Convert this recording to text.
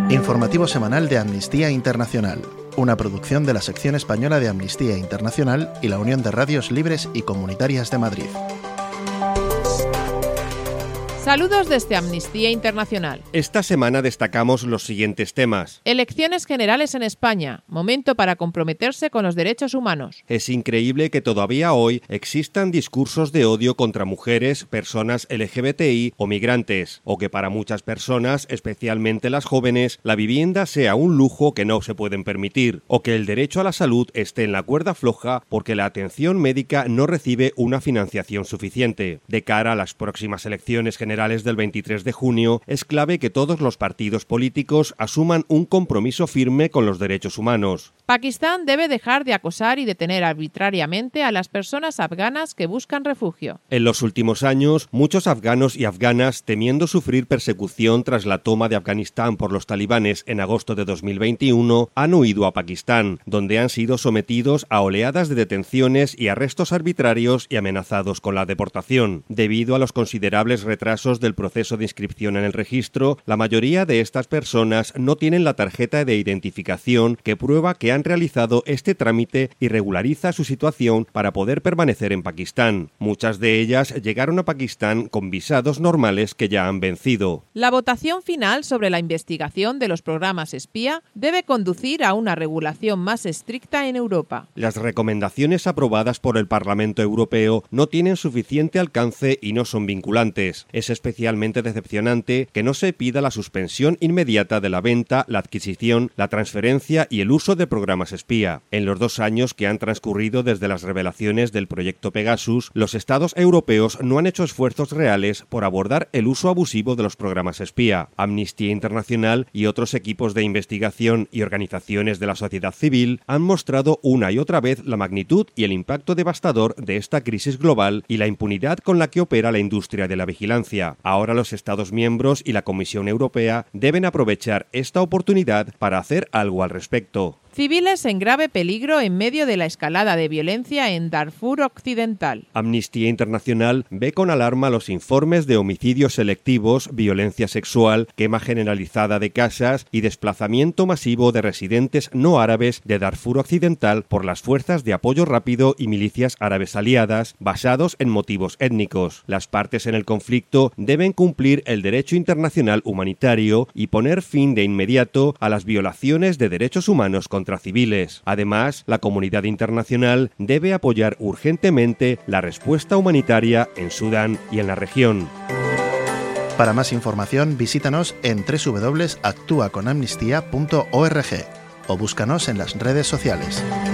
Informativo semanal de Amnistía Internacional, una producción de la sección española de Amnistía Internacional y la Unión de Radios Libres y Comunitarias de Madrid. Saludos desde Amnistía Internacional. Esta semana destacamos los siguientes temas. Elecciones generales en España. Momento para comprometerse con los derechos humanos. Es increíble que todavía hoy existan discursos de odio contra mujeres, personas LGBTI o migrantes, o que para muchas personas, especialmente las jóvenes, la vivienda sea un lujo que no se pueden permitir, o que el derecho a la salud esté en la cuerda floja porque la atención médica no recibe una financiación suficiente. De cara a las próximas elecciones generales del 23 de junio, es clave que todos los partidos políticos asuman un compromiso firme con los derechos humanos. Pakistán debe dejar de acosar y detener arbitrariamente a las personas afganas que buscan refugio. En los últimos años, muchos afganos y afganas, temiendo sufrir persecución tras la toma de Afganistán por los talibanes en agosto de 2021, han huido a Pakistán, donde han sido sometidos a oleadas de detenciones y arrestos arbitrarios y amenazados con la deportación. Debido a los considerables retrasos del proceso de inscripción en el registro, la mayoría de estas personas no tienen la tarjeta de identificación que prueba que han realizado este trámite y regulariza su situación para poder permanecer en Pakistán. Muchas de ellas llegaron a Pakistán con visados normales que ya han vencido. La votación final sobre la investigación de los programas espía debe conducir a una regulación más estricta en Europa. Las recomendaciones aprobadas por el Parlamento Europeo no tienen suficiente alcance y no son vinculantes. Es especialmente decepcionante que no se pida la suspensión inmediata de la venta, la adquisición, la transferencia y el uso de programas espía. En los 2 años que han transcurrido desde las revelaciones del proyecto Pegasus, los Estados europeos no han hecho esfuerzos reales por abordar el uso abusivo de los programas espía. Amnistía Internacional y otros equipos de investigación y organizaciones de la sociedad civil han mostrado una y otra vez la magnitud y el impacto devastador de esta crisis global y la impunidad con la que opera la industria de la vigilancia. Ahora los Estados miembros y la Comisión Europea deben aprovechar esta oportunidad para hacer algo al respecto. Civiles en grave peligro en medio de la escalada de violencia en Darfur Occidental. Amnistía Internacional ve con alarma los informes de homicidios selectivos, violencia sexual, quema generalizada de casas y desplazamiento masivo de residentes no árabes de Darfur Occidental por las fuerzas de apoyo rápido y milicias árabes aliadas, basados en motivos étnicos. Las partes en el conflicto deben cumplir el derecho internacional humanitario y poner fin de inmediato a las violaciones de derechos humanos contra civiles. Además, la comunidad internacional debe apoyar urgentemente la respuesta humanitaria en Sudán y en la región. Para más información, visítanos en www.actuaconamnistía.org o búscanos en las redes sociales.